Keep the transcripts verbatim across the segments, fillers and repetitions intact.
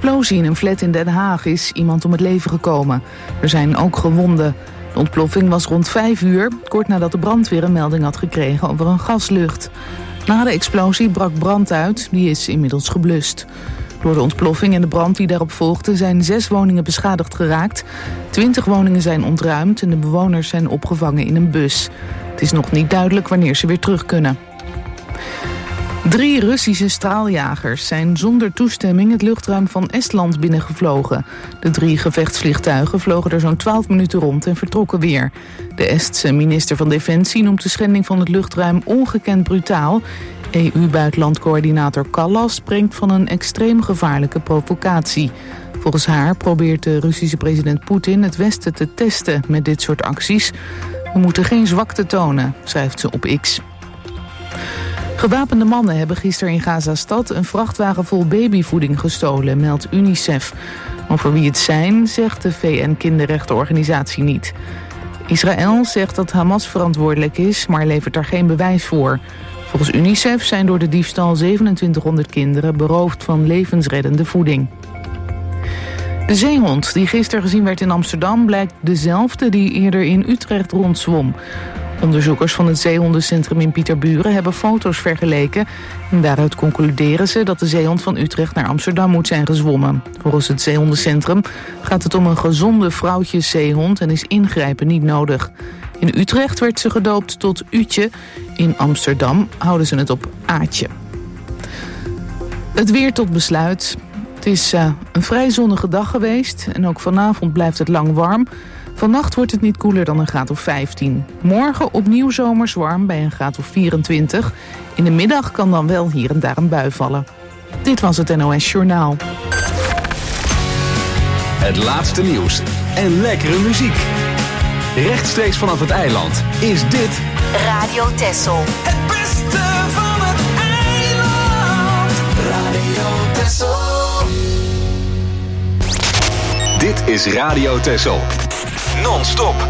explosie in een flat in Den Haag is iemand om het leven gekomen. Er zijn ook gewonden. De ontploffing was rond vijf uur, kort nadat de brandweer een melding had gekregen over een gaslucht. Na de explosie brak brand uit, die is inmiddels geblust. Door de ontploffing en de brand die daarop volgde zijn zes woningen beschadigd geraakt. Twintig woningen zijn ontruimd en de bewoners zijn opgevangen in een bus. Het is nog niet duidelijk wanneer ze weer terug kunnen. Drie Russische straaljagers zijn zonder toestemming het luchtruim van Estland binnengevlogen. De drie gevechtsvliegtuigen vlogen er zo'n twaalf minuten rond en vertrokken weer. De Estse minister van Defensie noemt de schending van het luchtruim ongekend brutaal. E U-buitenlandcoördinator Kallas spreekt van een extreem gevaarlijke provocatie. Volgens haar probeert de Russische president Poetin het Westen te testen met dit soort acties. We moeten geen zwakte tonen, schrijft ze op X. Gewapende mannen hebben gisteren in Gaza-stad een vrachtwagen vol babyvoeding gestolen, meldt UNICEF. Over wie het zijn, zegt de V N-kinderrechtenorganisatie niet. Israël zegt dat Hamas verantwoordelijk is, maar levert daar geen bewijs voor. Volgens UNICEF zijn door de diefstal zevenentwintighonderd kinderen beroofd van levensreddende voeding. De zeehond die gisteren gezien werd in Amsterdam blijkt dezelfde die eerder in Utrecht rondzwom. Onderzoekers van het zeehondencentrum in Pieterburen hebben foto's vergeleken. En daaruit concluderen ze dat de zeehond van Utrecht naar Amsterdam moet zijn gezwommen. Volgens het zeehondencentrum gaat het om een gezonde vrouwtjeszeehond en is ingrijpen niet nodig. In Utrecht werd ze gedoopt tot Uutje. In Amsterdam houden ze het op Aatje. Het weer tot besluit. Het is uh, een vrij zonnige dag geweest en ook vanavond blijft het lang warm. Vannacht wordt het niet koeler dan een graad of vijftien. Morgen opnieuw zomers warm bij een graad of vierentwintig. In de middag kan dan wel hier en daar een bui vallen. Dit was het N O S Journaal. Het laatste nieuws en lekkere muziek. Rechtstreeks vanaf het eiland is dit Radio Texel. Het beste van het eiland. Radio Texel. Dit is Radio Texel. Non-stop.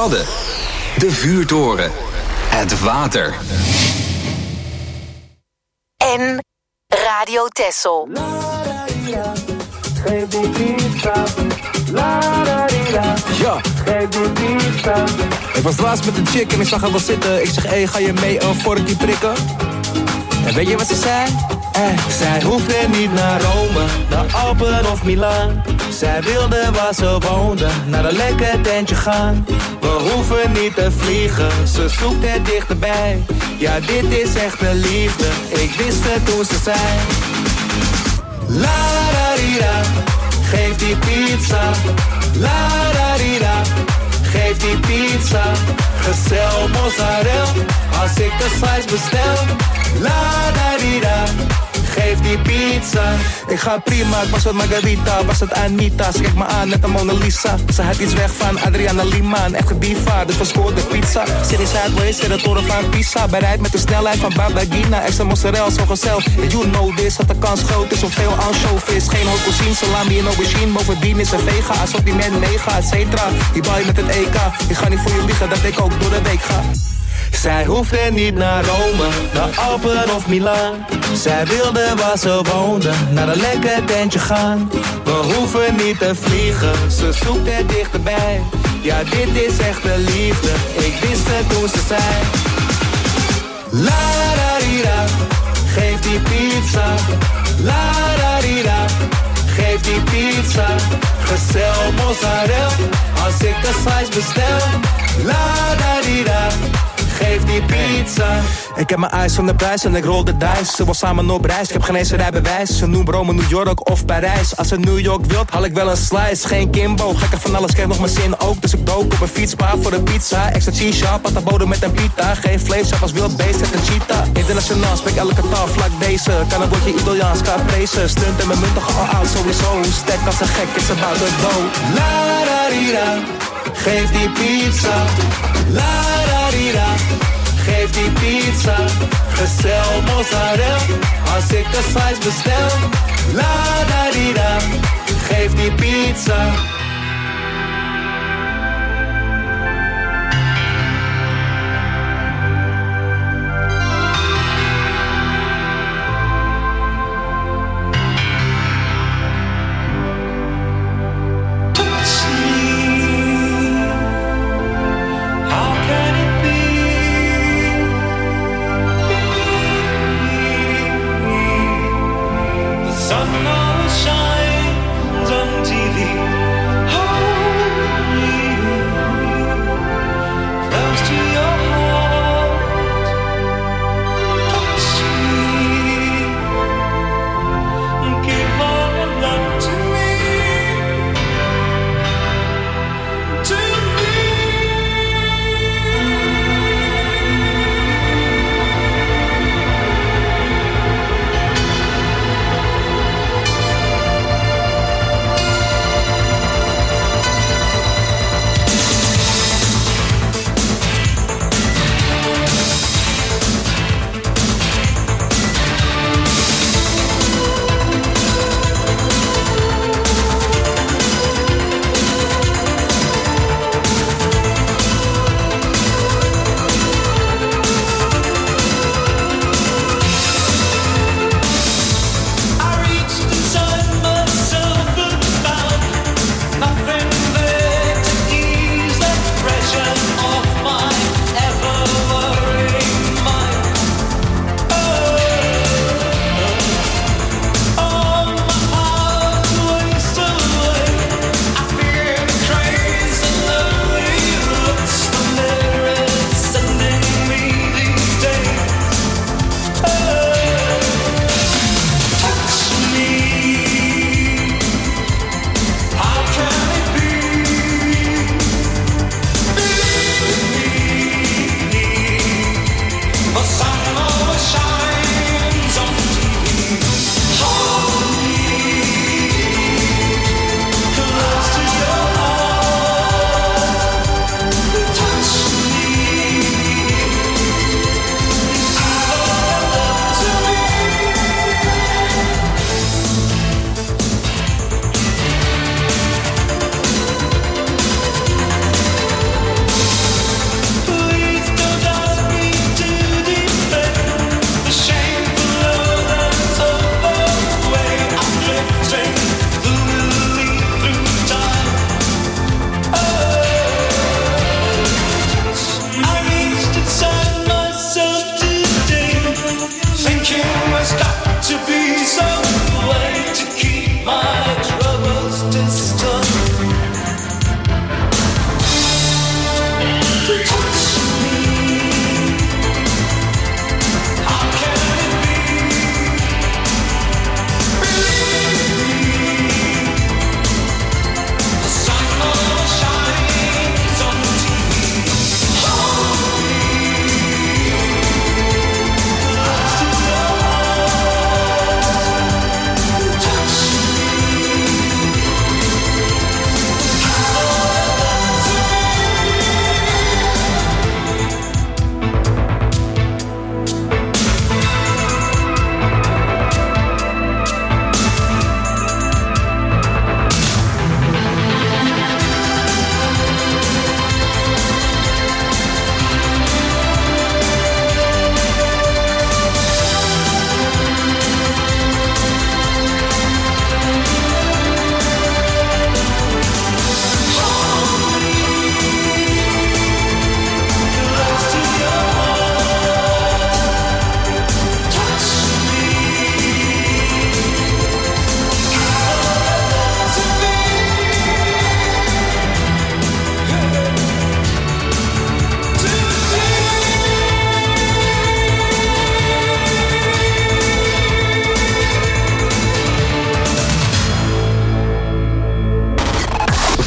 Wadden. De vuurtoren. Het water. En Radio Texel. Geef die pizza. Ja. Geef die pizza. Ik was laatst met een chick en ik zag haar wel zitten. Ik zeg, hé, hey, ga je mee een vorkje prikken? En weet je wat ze zei? Eh, zij hoefde niet naar Rome, naar Alpen of Milaan. Zij wilde waar ze woonde, naar een lekker tentje gaan. We hoeven niet te vliegen, ze zoekt het dichterbij. Ja, dit is echte liefde, ik wist het toen ze zei. La da di da, geef die pizza. La da di da, geef die pizza. Gestel mozzarella, als ik de slice bestel. La da di da, geef die pizza. Ik ga prima, ik was met Margarita, was het Anita. Ze kijkt me aan, net een Mona Lisa. Ze had iets weg van Adriana Lima, een echte diva, dus we scoorden pizza. Zit in Sideways, zit de toren van Pisa. Bereid met de snelheid van Babagina, extra mozzarella, zo gezellig. You know this, dat de kans groot is, zoveel ansjovis. Geen hot cuisine, salami en aubergine. Bovendien is een vega, assortiment mega, et cetera. Die bal je met het E K, ik ga niet voor je liegen dat ik ook door de week ga. Zij hoefde niet naar Rome, naar Alpen of Milaan. Zij wilde waar ze woonde, naar een lekker tentje gaan. We hoeven niet te vliegen, ze zoekt het dichterbij. Ja, dit is echte liefde, ik wist het toen ze zei. La da di da, geef die pizza. La da di da, geef die pizza. Gestel mozzarella, als ik de slice bestel. La da di da, geef die pizza. Ik heb mijn ijs van de prijs en ik rol de dice. Ze wil samen op reis, ik heb geen eens een rijbewijs. Ze noemt Rome, New York of Parijs. Als ze New York wilt, haal ik wel een slice. Geen Kimbo, gekker van alles, krijg nog mijn zin ook. Dus ik dook op een fietspaar voor een pizza. Extra cheese shop, pata boden met een pita. Geen vlees, als wild beest, het een cheetah. Internationaal, spreek elke taal vlak deze. Kan een woordje Italiaans, caprese. Stunt en mijn munten al oud, sowieso. Stek als een gek, is about to go. La da di da, geef die pizza. La da di da, geef die pizza. Gestel mozzarella, als ik de slice bestel. La da di da, geef die pizza. Sun always shines on T V.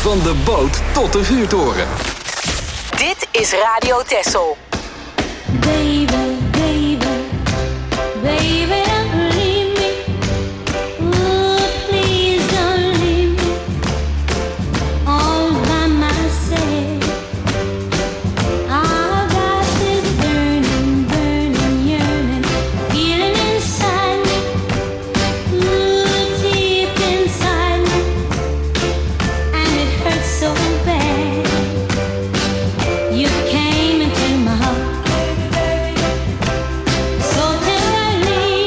Van de boot tot de vuurtoren. Dit is Radio Texel. Baby, baby, baby, don't leave me. Ooh, please don't leave me all by myself. I've got this burning, burning, yearning feeling inside me. Ooh, deep inside me, and it hurts so bad. You came into my heart so tenderly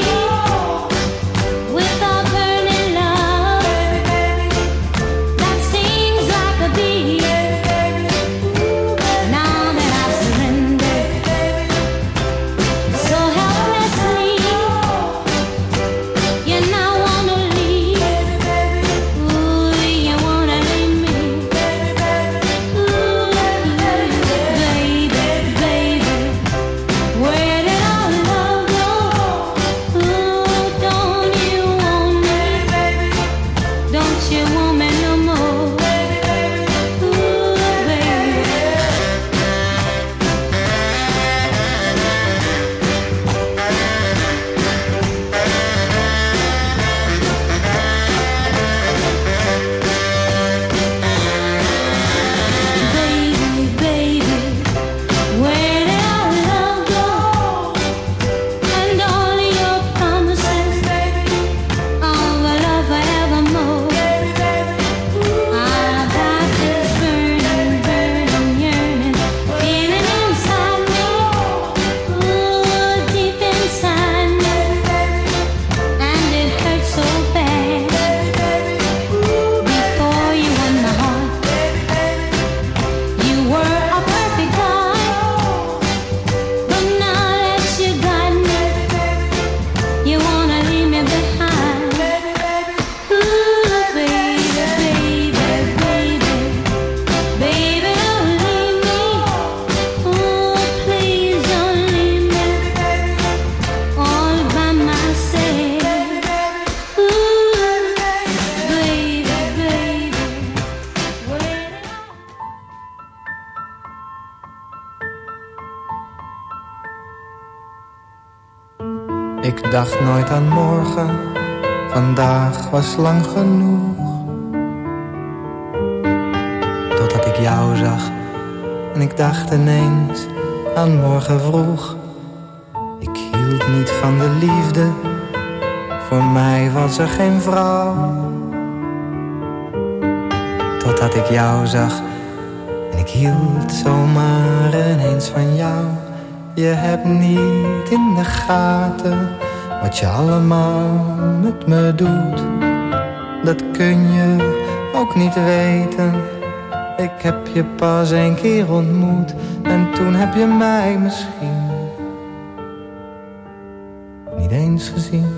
with our burning love that stings like a bee. Now that I've surrendered so helplessly, you now wanna leave. Ooh, you wanna leave me. Ooh, baby, baby, where did our love go? Ooh, don't you want me? Don't you want me no more? Ooh, baby. Baby, baby, where did our love go? And all your promises of a love forevermore. I've got this burning, burning, yearning feeling inside me. Ooh, deep inside me, and it hurts so bad. Before you won my heart, you were a perfect guy, but now that you got me, you wanna leave me behind. Ooh, baby, baby, baby, baby, don't leave me. Ooh, please don't leave me all by myself. Ooh, baby, baby, where did I... Ik dacht nooit aan morgen, vandaag was lang genoeg. Totdat ik jou zag en ik dacht ineens aan morgen vroeg. Ik hield niet van de liefde, voor mij was er geen vrouw. Totdat ik jou zag en ik hield zomaar ineens van jou. Je hebt niet in de gaten wat je allemaal met me doet. Dat kun je ook niet weten. Ik heb je pas één keer ontmoet en toen heb je mij misschien niet eens gezien.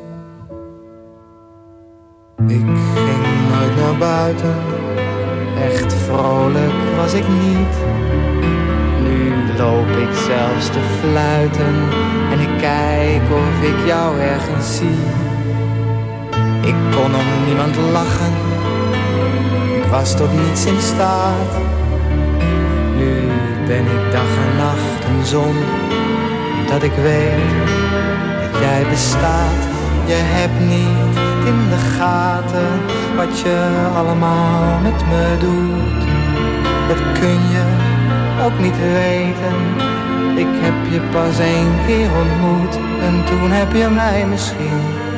Ik ging nooit naar buiten, echt vrolijk was ik niet. Nu loop ik zelfs te fluiten en ik kijk of ik jou ergens zie. Ik kon om niemand lachen, ik was tot niets in staat. Nu ben ik dag en nacht een zon, dat ik weet dat jij bestaat. Je hebt niet in de gaten wat je allemaal met me doet. Dat kun je ook niet weten. Ik heb je pas één keer ontmoet en toen heb je mij misschien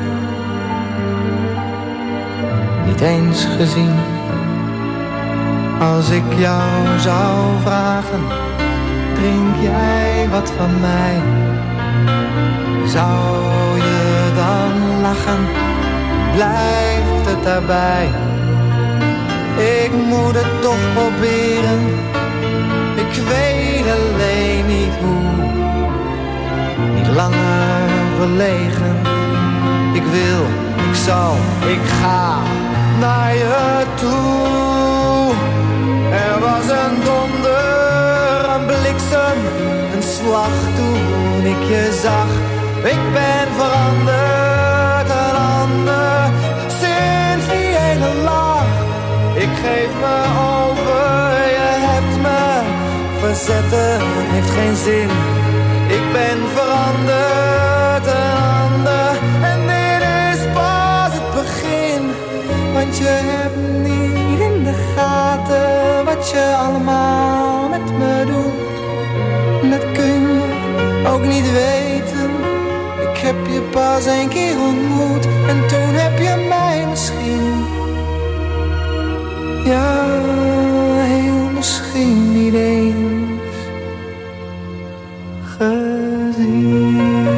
niet eens gezien. Als ik jou zou vragen, drink jij wat van mij? Zou je dan lachen? Blijft het daarbij? Ik moet het toch proberen, ik weet alleen niet hoe. Niet langer verlegen, ik wil, ik zal, ik ga naar je toe. Er was een donder, een bliksem, een slag toen ik je zag. Ik ben veranderd, een ander, sinds die ene lach. Ik geef me zetten heeft geen zin. Ik ben veranderd, een ander. En dit is pas het begin. Want je hebt niet in de gaten wat je allemaal met me doet. Dat kun je ook niet weten. Ik heb je pas een keer ontmoet. En toen heb je mij misschien, ja, heel misschien niet eens gezien.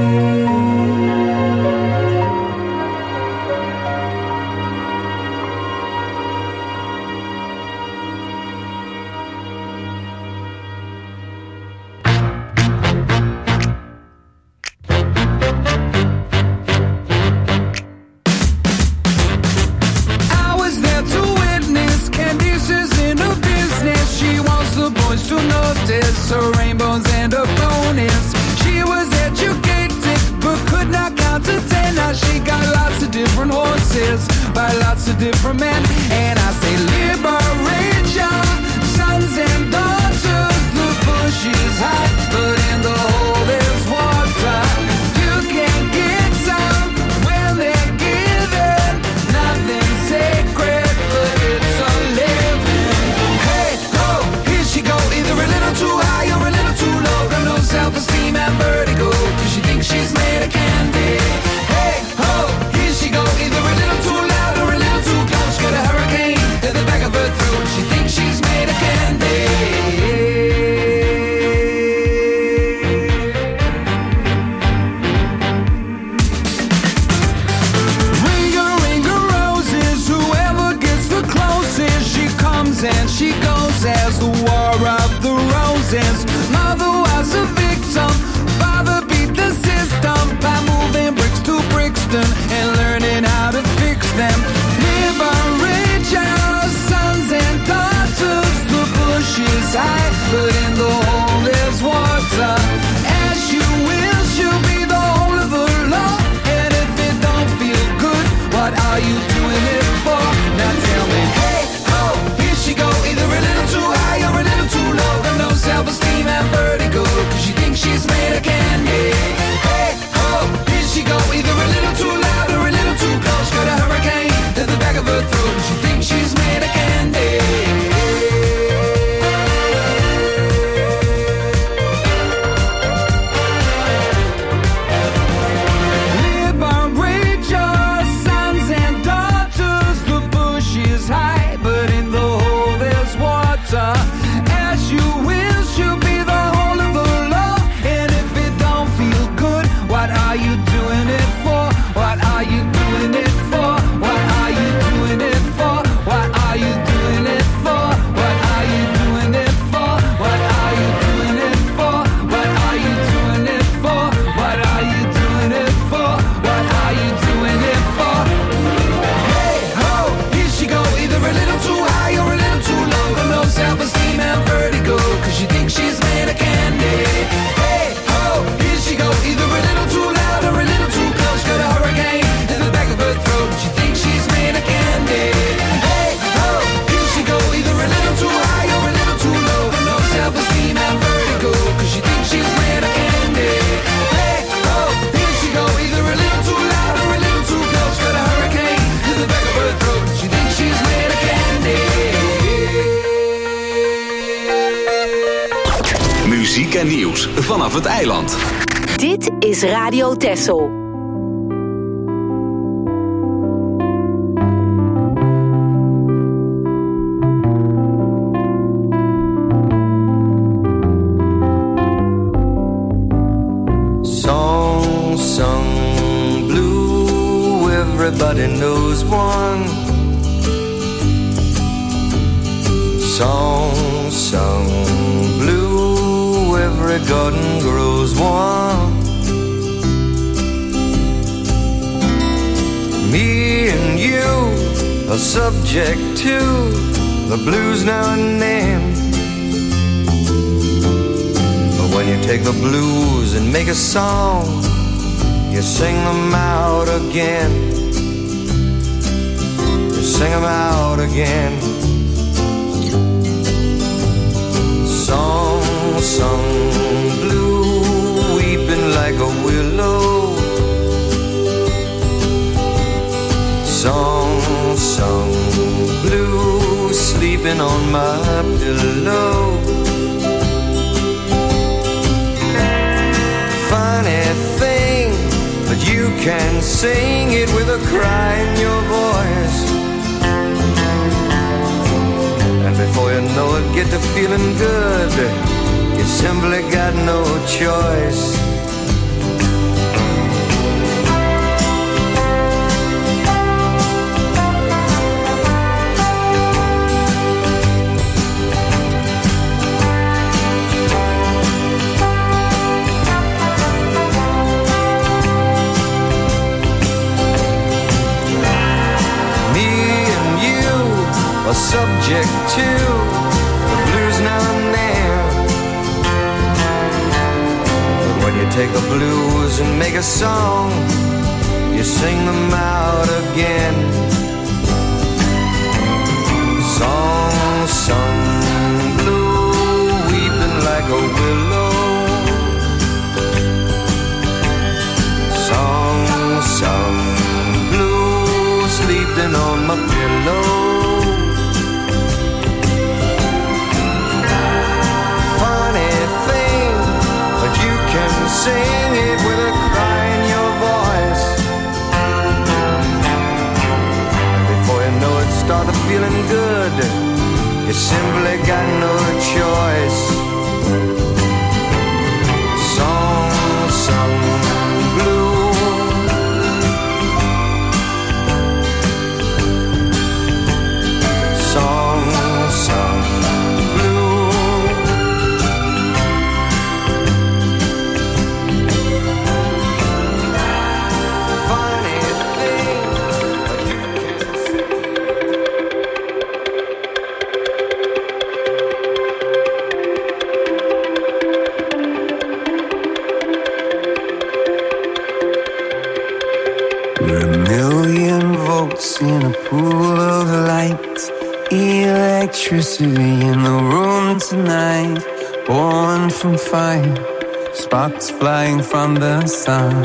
Her rainbows and her bonus. She was educated but could not count to ten. Now she got lots of different horses by lots of different men. And I say liberate your sons and daughters. The bush is hot, but in the hole there's water. You can get some when they're given. Nothing sacred, but it's a living. Hey, ho, here she go, either a little too high or a little too low. Got no self-esteem and vertigo, cause she thinks she's made of candy. Hey, ho, here she go, either a little too loud or a little too close. Got a hurricane at the back of her throat. She thinks she's made of candy. Ringer, ringer roses, whoever gets the closest. She comes and she goes as the war of the roses. Mother was a victim, father beat the system by moving bricks to Brixton and learning how to fix them. Liberate your sons and daughters. The bush is high, but in the hole there's water. As you will, she'll be the whole of the law. And if it don't feel good, what are you doing it for? Now tell me, hey, ho, here she go, either a little too high or a little too low. Got no self-esteem and vertigo, cause she thinks she's made of candy. Hey, ho, here she go, either a little too loud or a little too close. Got a hurricane to the back of her throat. She thinks she's made of candy. Liberate your sons and daughters. The bush is high, but in the hole there's water. As you will, she'll be the whole of the law. And if it don't feel good, what are you doing it for? What are you doing it for? What are you doing it for? What are you doing it for? What are you doing it for? What are you doing it for? What are you doing it for? What are you doing it for? What are you doing it for? Hey, ho, here she go, either a little too high or a little too low. Got no self-esteem and vertigo, cause she thinks she's made of candy. Hey, ho, here she go, either a little too loud or a little too close. Got a hurricane in the back of her throat. She thinks she's made of candy. Hey, ho, here she go, either a little too high or a little too low. Got no self-esteem and vertigo, cause she thinks she's made of candy. Hey, ho, here she go, either a little too loud or a little too close. Got a hurricane in the back of her throat. She thinks she's made of candy. Muziek en nieuws vanaf het eiland. Dit is Radio Texel. Song sung blue, everybody knows one. Song sung blue, every garden grows one. Me and you are subject to the blues now and then. But when you take the blues and make a song, you sing them out again. You sing them out again. Song sung blue, weeping like a willow. Song sung blue, sleeping on my pillow. Funny thing, but you can sing it with a cry in your voice. And before you know it, get to feeling good. You simply got no choice. Are subject to the blues now and then. But when you take the blues and make a song, you sing them out again. Song sung blue, weeping like a willow. Song sung blue, sleeping on my pillow. Sing it with a cry in your voice. And before you know it, start feeling good. You simply got no choice. Song sung blue, song sung blue. In a pool of light, electricity in the room tonight, born from fire, sparks flying from the sun.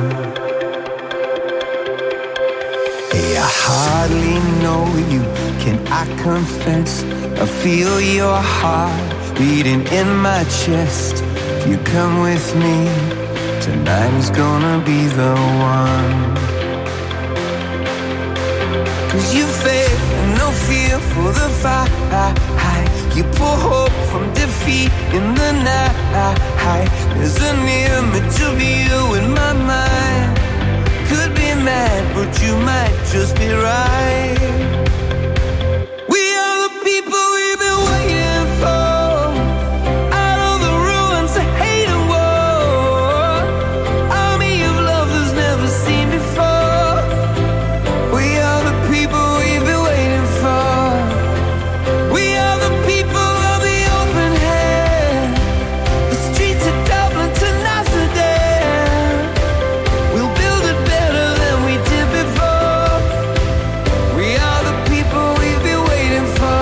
Hey, I hardly know you, can I confess? I feel your heart beating in my chest. If you come with me, tonight is gonna be the one. Cause you faith and no fear for the fight. You pull hope from defeat in the night. There's an image of you in my mind. Could be mad, but you might just be right. We are the people we've been waiting for. Out of the ruins of hate and war, army of love that's never seen before. We are the people we've been waiting for. We are the people of the open hand. The streets of Dublin to Amsterdam. We'll build it better than we did before. We are the people we've been waiting for.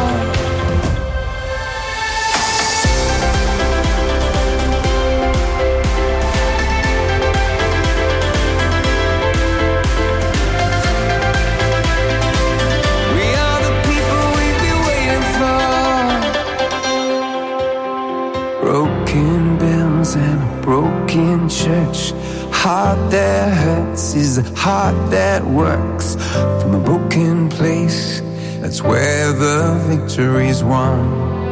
We are the people we've been waiting for. Broken bells and a broken church. Heart that hurts is a heart that works. From a broken place, that's where the victory's won.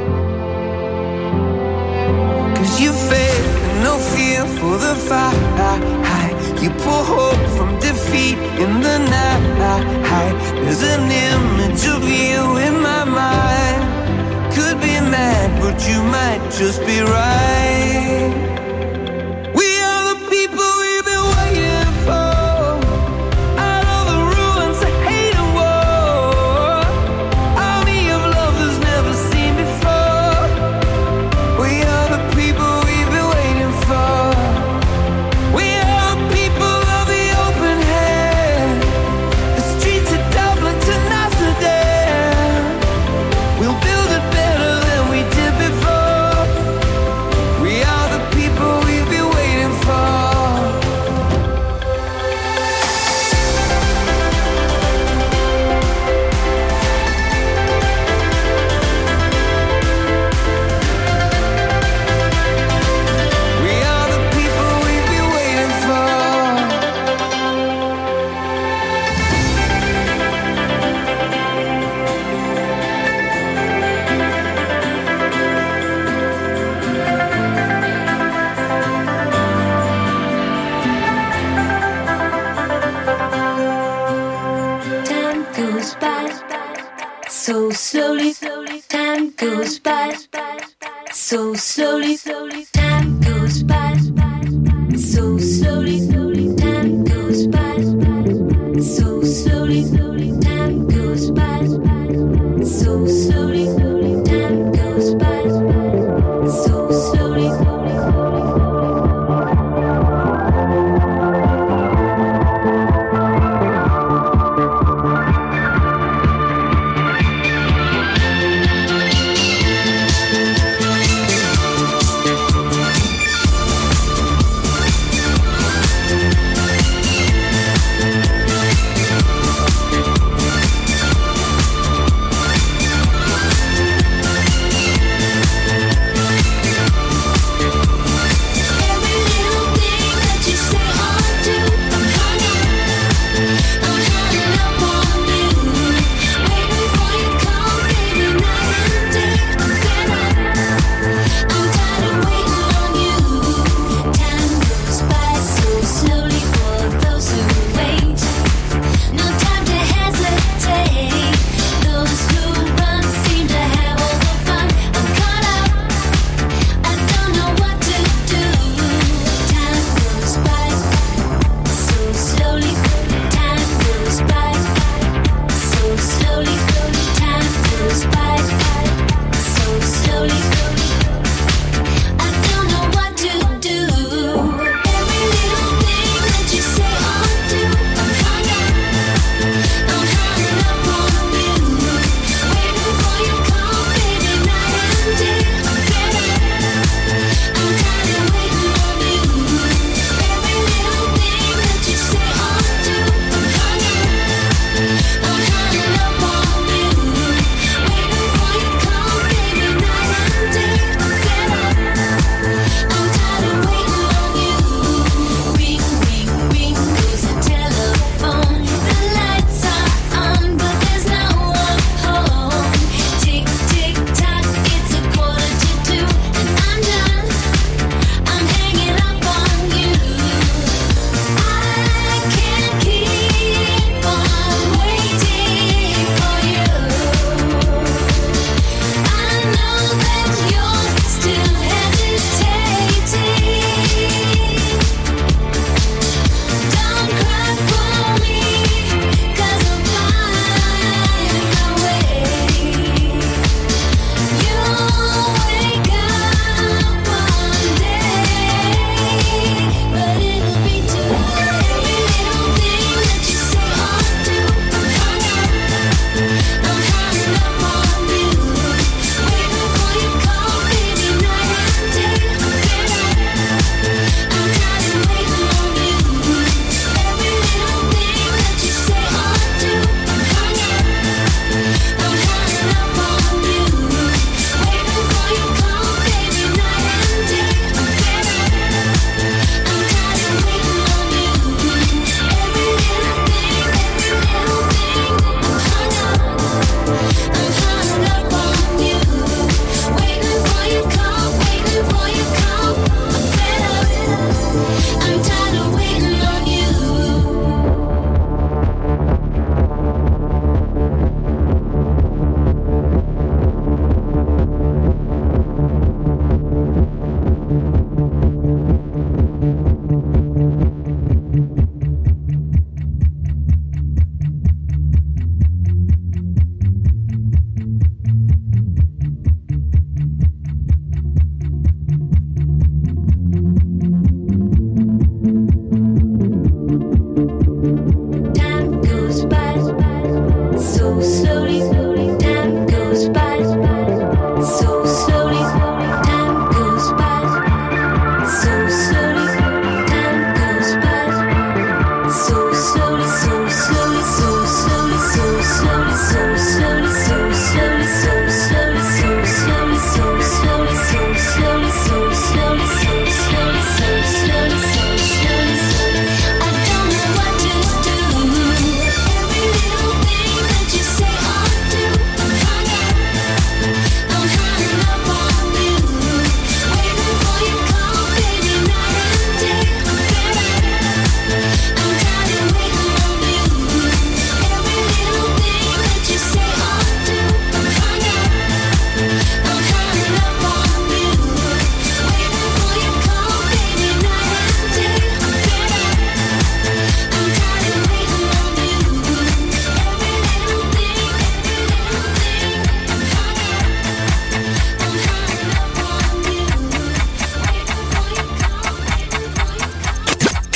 Cause you faith and no fear for the fight. You pull hope from defeat in the night. There's an image of you in my mind. Could be mad, but you might just be right. We are the people we've been waiting for. Out of the ruins of hate and war, army of love that's never seen before. We are the people we've been waiting for. We are the people of the open hand. The streets of Dublin to Amsterdam. We'll build it better than we did before. We So slowly, time goes by. So slowly, time goes by. So slowly, time goes by. So slowly, time goes by. So slowly, time goes by. So slowly.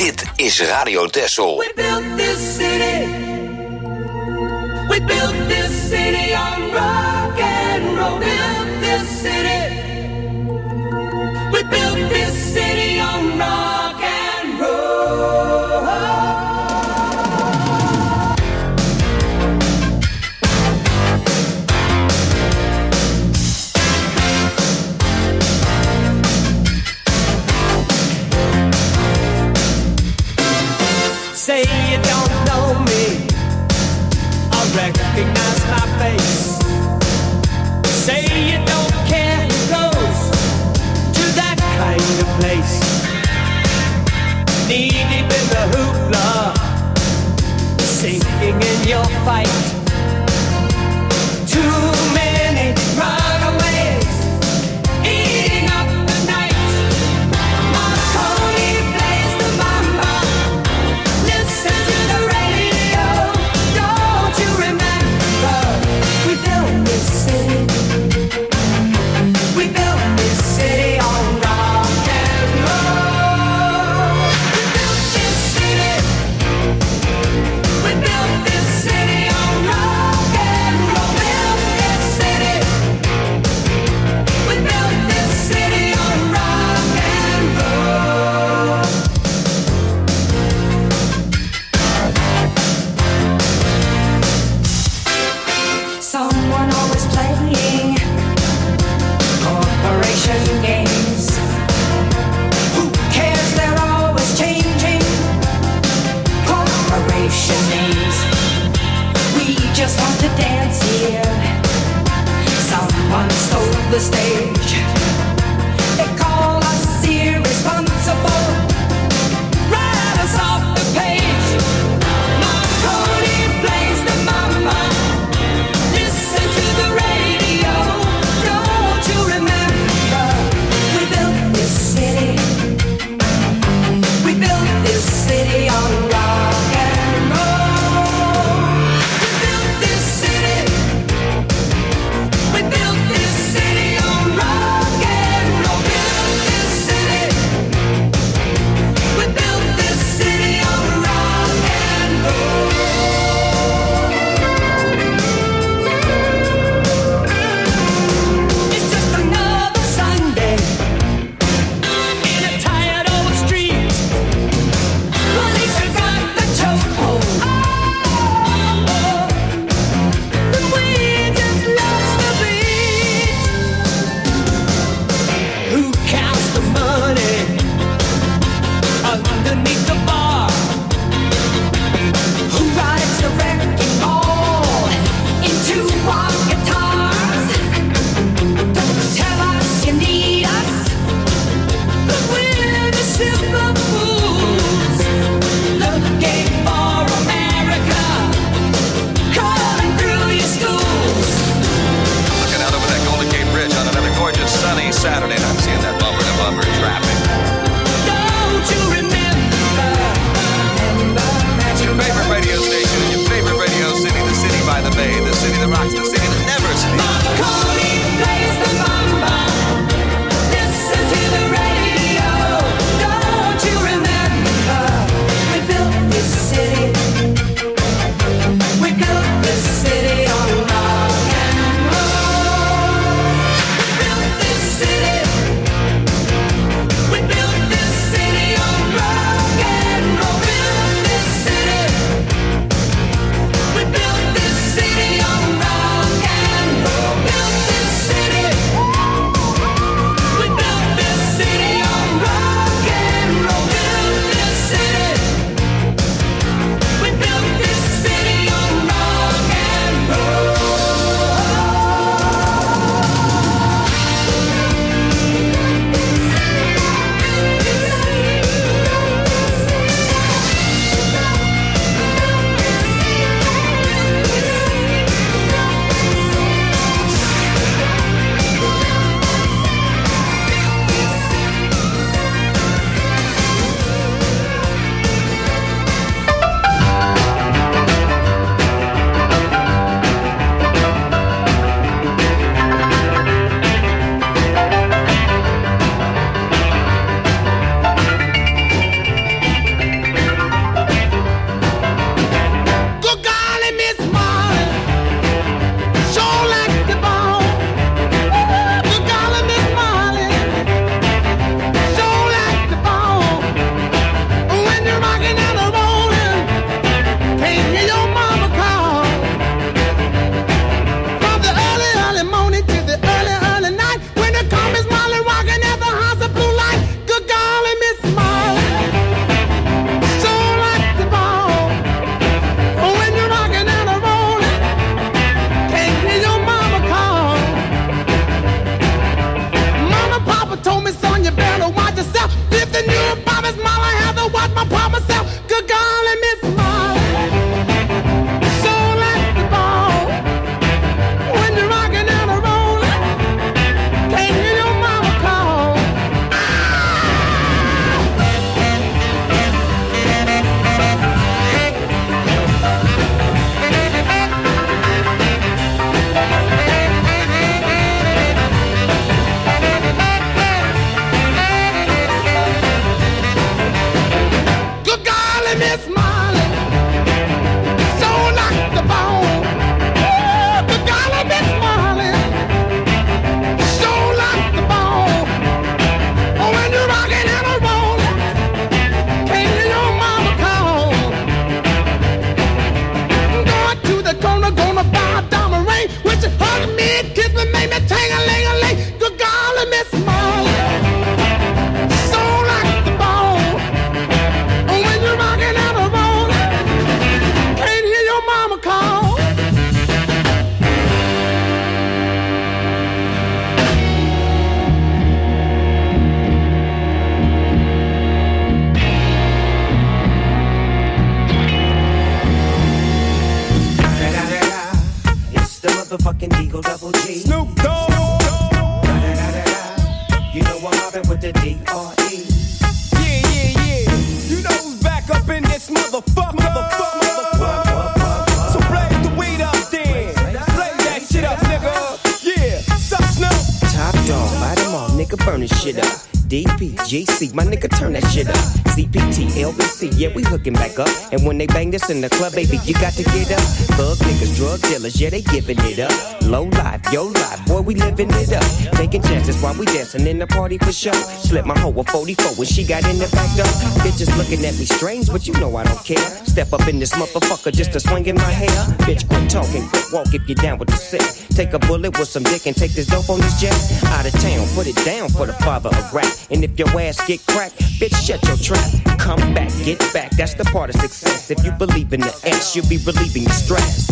Dit is Radio Texel. We built this city. We built this city on rock and roll. Built this city. We built this city on rock and roll. Say you don't know me, I recognize my face. Say you don't care who goes to that kind of place. Knee deep in the hoopla, sinking in your fight. Too many runaways eating up the night. Marconi plays the mambo. Listen to the radio. Don't you remember? We built this city. We built this city on rock and roll. We built this city. We built this city on rock. motherfucking D O double G. Snoop Dogg. You know I'm mobbing with the D R E. Yeah, yeah, yeah. You know who's back up in this motherfucker. Motherfucker, motherfucker. So blaze the weed up then. Blaze that shit up, nigga. Yeah, sup, Snoop. Top dog, light 'em all, nigga, burn this shit up. D P G C, my nigga, turn that shit up. C P T, L B C, yeah, we hooking back up. And when they bang this in the club, baby, you got to get up. Thug niggas, drug dealers, yeah, they giving it up. Low life, yo life, boy, we living it up. Taking chances while we dancing in the party for sure. Slip my hoe a forty-four when she got in the back door. Bitches looking at me strange, but you know I don't care. Step up in this motherfucker just to swing in my hair. Bitch, quit talking, quit walk if you down with the sick. Take a bullet with some dick and take this dope on this jet. Out of town, put it down for the father of rap. And if your ass get cracked, bitch, shut your trap. Come back, get back, that's the part of success. If you believe in the S, you'll be relieving your stress.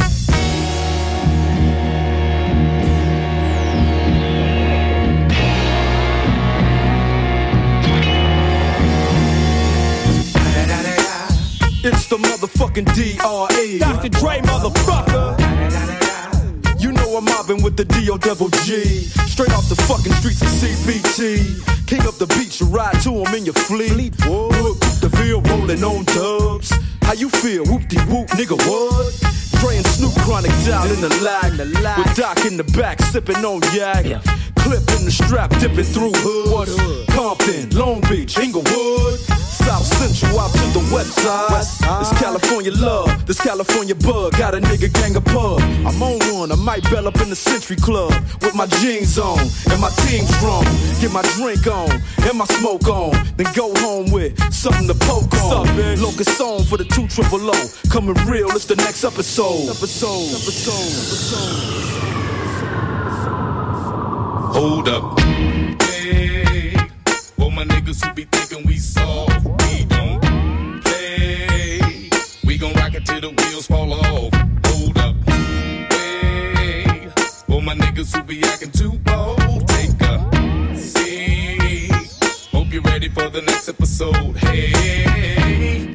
It's the motherfucking D R E. Doctor Dre, motherfucker. You know I'm mobbing with the D O double G. Straight off the fucking streets of C B T. King up the beach, you ride to him in your fleet. Look, the Ville rolling on dubs. How you feel? Whoop-de-whoop, nigga, what? Dre and Snoop Chronic down in the lag. With Doc in the back, sipping on yak. Yeah. Clip in the strap, dipping through hoods. Compton, Long Beach, Inglewood. South Central out to the west side. west side. This California love, this California bug. Got a nigga gang of pub. I'm on one, I might bell up in the Century Club. With my jeans on, and my team strong. Get my drink on, and my smoke on. Then go home with something to poke on. Locust song for the two triple O. Coming real, it's the next episode. Episode, episode, episode. Hold up. Hey, for my niggas who be thinking we soft, we don't play. We gon' rock it till the wheels fall off. Hold up. Hey, for my niggas who be acting too bold, take a seat. Hope you're ready for the next episode. Hey,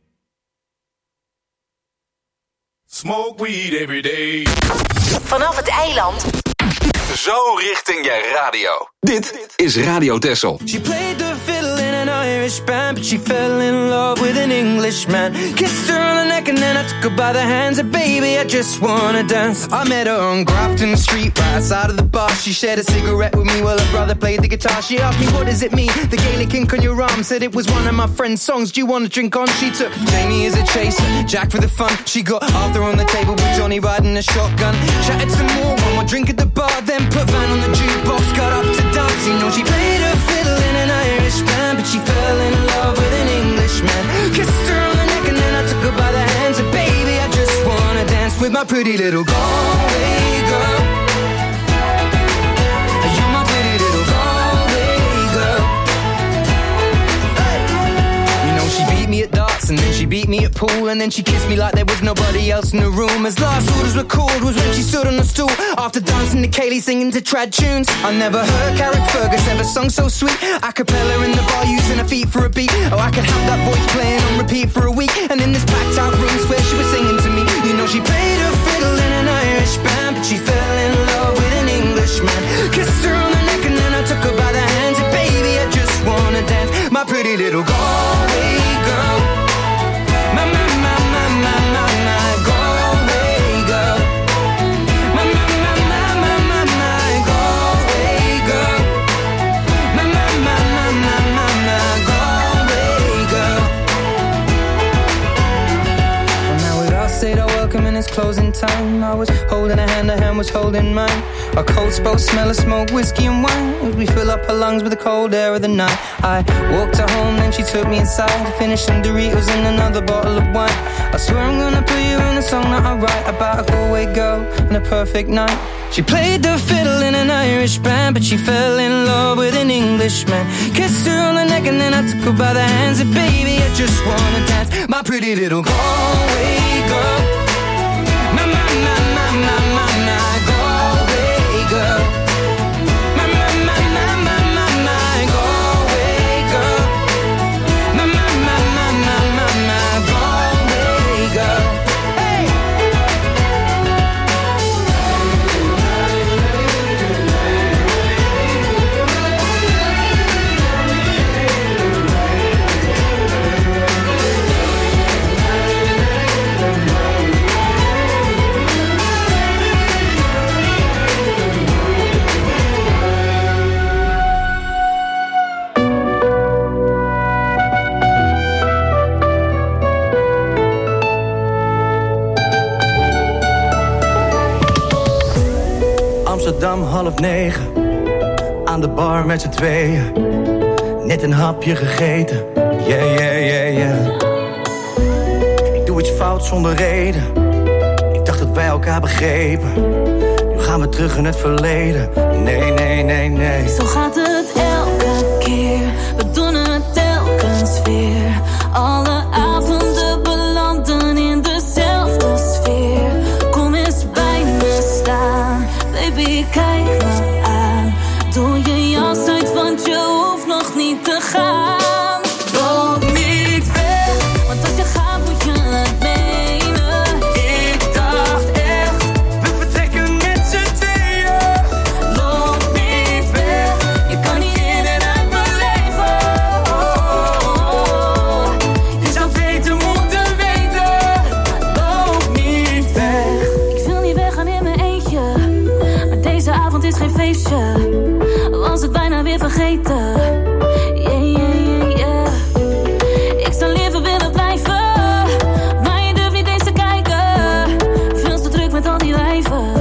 smoke weed every day. Vanaf het eiland. Zo richting je radio. Dit is Radio Texel. She played the fiddle in an Irish band, but she fell in love with an Englishman. Kissed her on the neck and then I took her by the hands. And baby, I just wanna dance. I met her on Grafton Street, right outside of the bar. She shared a cigarette with me while her brother played the guitar. She asked me, what does it mean? The Gaelic ink on your arm. Said it was one of my friend's songs. Do you want to drink on? She took Jamie as a chaser, Jack for the fun. She got Arthur on the table with Johnny riding a shotgun. Chatted some more, one more drink at the bar, then put Van on the jukebox, got up to dance. You know she played her fiddle in an Irish band, but she fell in love with an Englishman. Kissed her on the neck and then I took her by the hands. And baby, I just wanna dance with my pretty little Galway girl. You're my pretty little Galway girl. Hey. You know she beat me at darts and then she beat me at pool, and then she kissed me like there was nobody else in the room. As last orders were called was when she stood on the stool after dancing to Kaylee singing to trad tunes. I never heard Carrick Fergus ever sung so sweet. A cappella in the bar using her feet for a beat. Oh, I could have that voice playing on repeat for a week. And in this packed out room, swear she was singing to me. You know she played her fiddle in an Irish band, but she fell in love with an Englishman. Kissed her on the neck and then I took her by the hands. And baby, I just wanna dance, my pretty little Galway girl. My, my, my, my, my, my, my Galway girl. My, my, my, my, my, my, my Galway girl. My, my, my, my, my, my, my Galway girl. Well, now we'd all said our welcome and it's closing time. I was holding a hand, her hand was holding mine. Our coats both smell of smoke, whiskey and wine, as we fill up her lungs with the cold air of the night. I walked her home, then she took me inside, finished some Doritos and another bottle of wine. I swear I'm gonna put you in a song that I write about a Galway girl and a perfect night. She played the fiddle in an Irish band, but she fell in love with an Englishman. Kissed her on the neck and then I took her by the hands. And baby, I just wanna dance, my pretty little Galway girl. My, my, my, my, my, my, my Galway girl. My, my, my, my, my, my, my Galway girl. My, my, my, my, my, my, my Galway girl. Hey! Amsterdam, half negen. Aan de bar met z'n tweeën. Net een hapje gegeten. Yeah, yeah, yeah, yeah. Ik doe iets fout zonder reden. Ik dacht dat wij elkaar begrepen. Nu gaan we terug in het verleden. Nee, nee, nee, nee. Zo gaat het elke keer. We doen het telkens weer. Alle avonden belanden in dezelfde sfeer. Kom eens bij me staan. Baby, kijk me aan. Doe je jas uit, want je hoeft nog niet te gaan. Loop niet weg, want als je gaat moet je het menen. Ik dacht echt, we vertrekken met z'n tweeën. Loop niet weg, je kan niet in en uit mijn leven. Oh, oh, oh. Je zou beter moeten weten. Loop niet weg. Ik wil niet weggaan in mijn eentje, maar deze avond is geen feestje. Was het bijna weer vergeten. Yeah, yeah, yeah, yeah. Ik zou liever willen blijven, maar je durft niet eens te kijken. Veel te druk met al die wijven.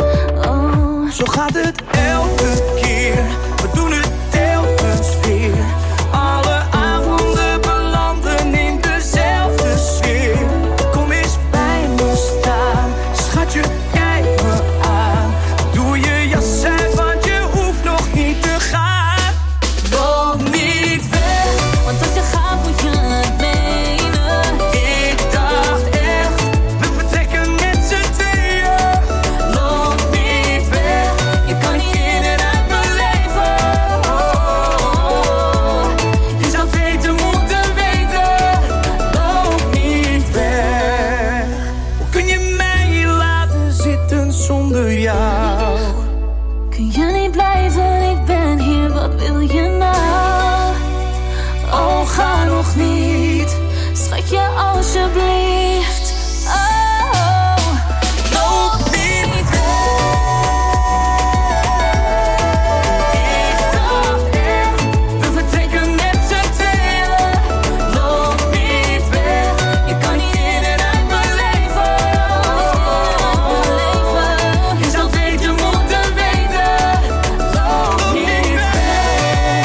Oh. Zo gaat het elke keer. We doen het telkens weer. Alle avonden belanden in dezelfde sfeer. Kom eens bij me staan. Schatje, kijk me aan. Doe je jas uit, want je hoeft nog niet te gaan. Loop niet weg, want als je gaat moet je het menen. Ik dacht echt, we vertrekken met z'n tweeën. Loop niet weg, je kan niet in en uit mijn leven. Oh, oh, oh. Je zou beter moeten weten. Loop niet weg. Hoe kun je mij hier laten zitten zonder jou? Kun je niet blijven, ik ben hier, wat wil je nou? Oh, ga nog niet, schatje alsjeblieft. Oh, loop niet weg. Ik dacht echt, we vertrekken met z'n tweeën. Loop niet weg, je kan niet in en uit mijn leven. Je zou beter moeten weten. Loop niet weg.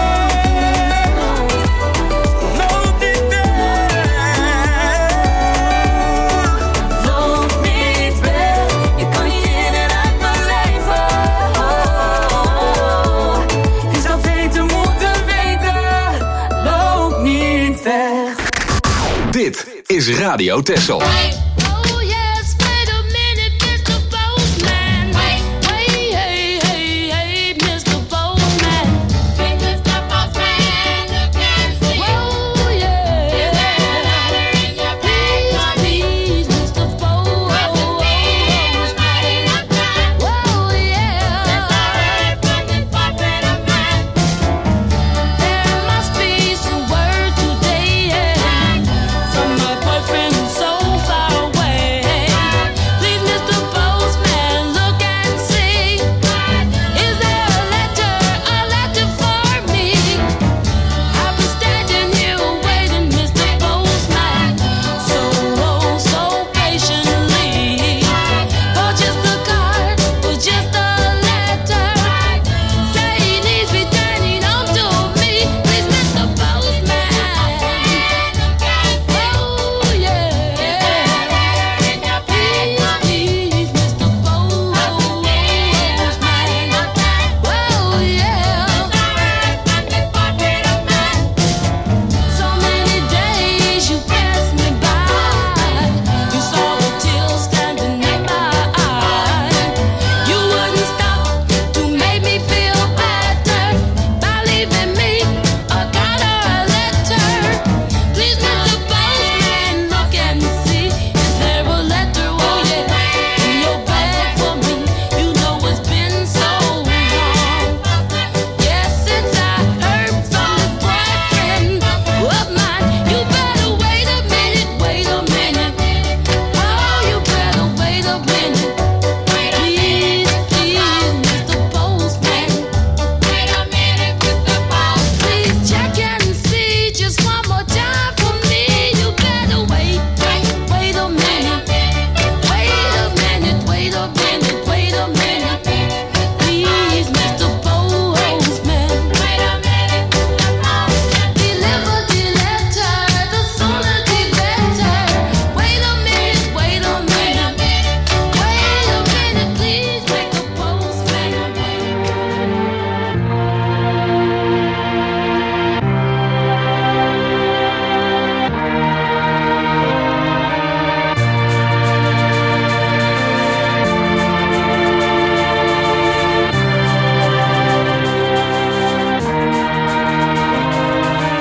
Loop niet weg. Loop niet weg, je kan niet in en uit mijn leven. Je zou beter moeten weten. Loop niet weg. Dit is Radio Texel. Oh yes, wait a minute, mister Postman. Hey, hey, hey, hey, mister Postman. mister Postman, you can't see. Oh yeah. Please, please, mister Postman. Oh yeah. There must be some word today, yeah, from my boyfriend who's so far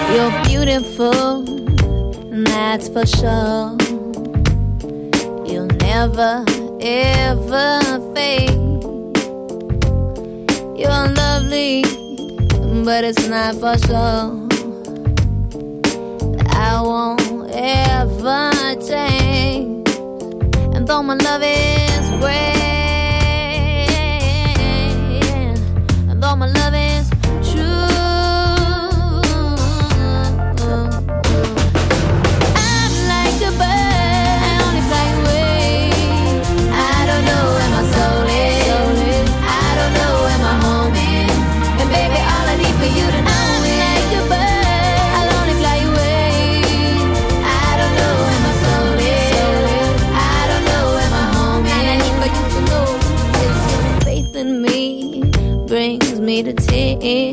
You're beautiful, and that's for sure. You'll never, ever fade. You're lovely, but it's not for sure. I won't ever change. And though my love is great, and though my love is true, I'm like a bird, I only fly away. I don't know where my soul is, I don't know where my home is. And baby, all I need for you to know is like a bird, I'll only fly away. I don't know where my soul is, I don't know where my home is. All I need for you to know is your faith in me brings me to tears.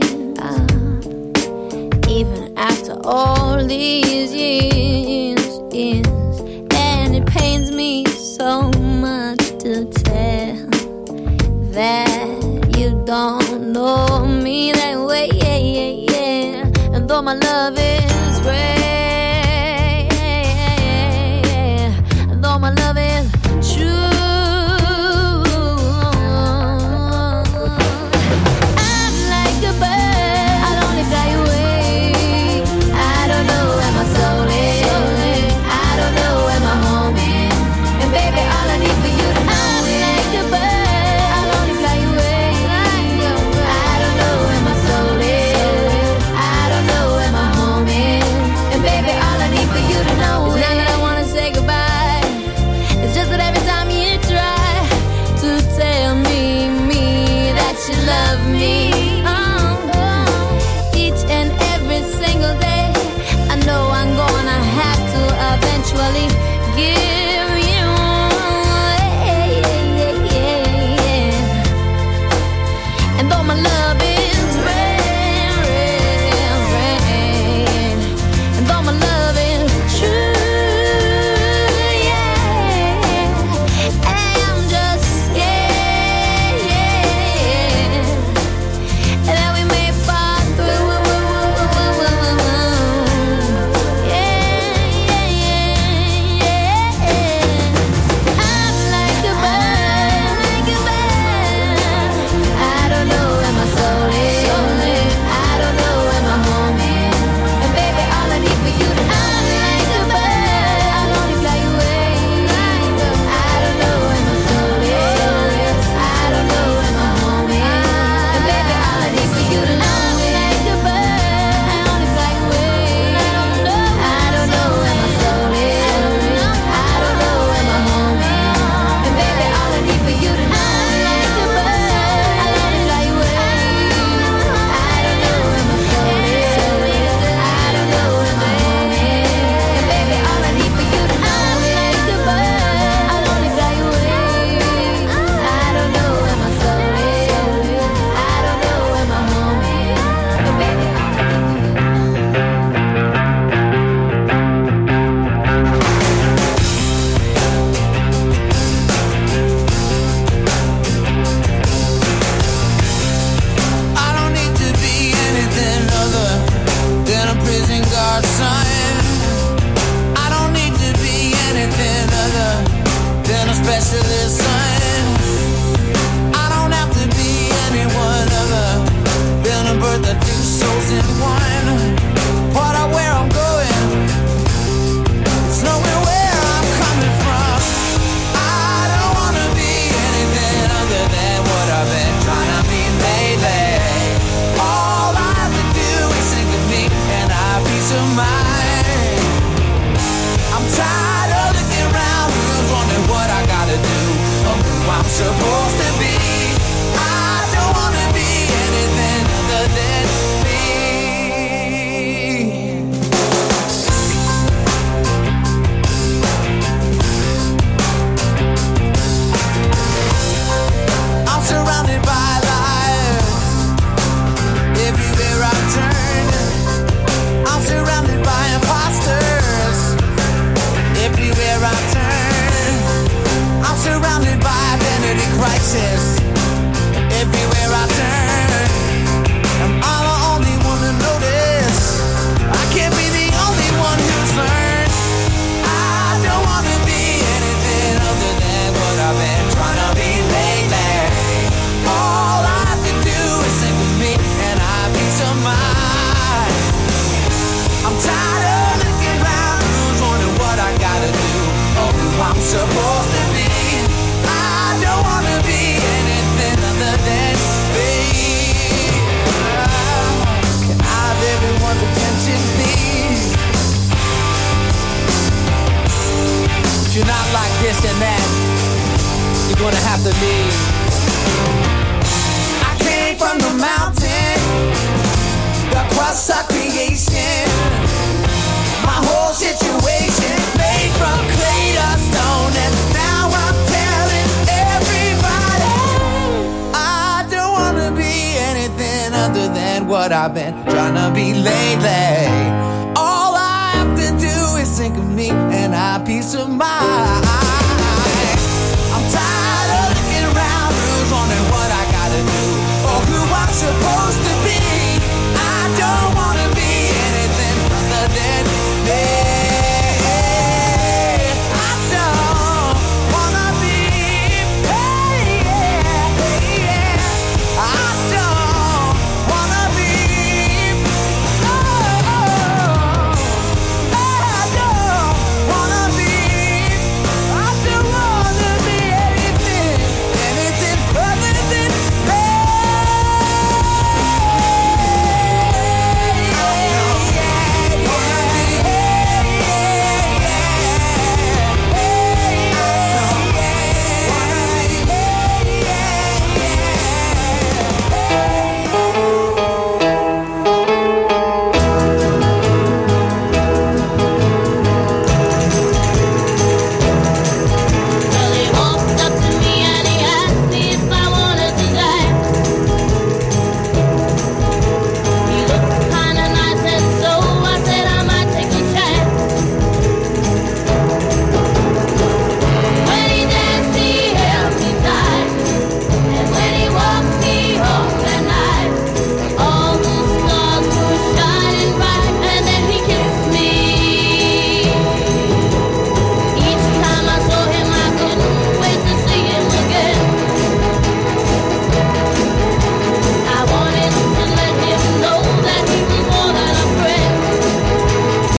Even after all these years, years, and it pains me so much to tell that you don't know me that way, yeah, yeah, yeah. And though my love is rare, and though my love is true, I'm like a bird, I'll only fly away. I don't know where my soul is, I don't know where my home is. And baby, all I need for you to know is like a bird, I'll only fly away. I don't know where my soul is, I don't know where my home is. And baby, all I need for you to know is not that I wanna say goodbye, it's just that every time you try to tell me, me, that you love me, oh, each and every single day, I know I'm gonna have to eventually give you, yeah, yeah, yeah, yeah. And though my love is rare, rare, rare, and though my love is true, yeah, I'm just scared, yeah, that we may fall through, yeah, yeah, yeah, yeah. I'm like a bird, like a bird. I don't know where my soul is, I don't know where my home is. And baby, all I need for you to know is like a bird, I'll only fly away. I don't know where my soul is, I don't know where my home is. And baby, all I need for you to know is like a bird, I'll only fly away. I don't know where my soul is, I don't know where my home is. And baby, all I need for you to know is like a bird, I'll only fly away. I don't know where my soul is, I don't know where my home is. And baby, all I need for you to know is like a bird, I'll only fly away. I don't know where my soul is, I don't know where my home is. And baby, all I need for you to I don't need to be anything other than a prison guard son. I don't need to be anything other than a specialist son. I don't have to be anyone other than a birth of two souls in one. What I where I'm going, it's knowing where I'm coming from. I don't wanna be anything other than what I've been trying to be lately. All I have to do is think of me and I have peace of mind. I'm tired of looking around, who's wondering what I gotta do, or who I'm supposed to be. I don't wanna be anything other than me. I'm surrounded by lies everywhere I turn. I'm surrounded by you're gonna have to leave. I came from the mountain, across our creation. My whole situation made from clay to stone, and now I'm telling everybody I don't wanna be anything other than what I've been trying to be lately.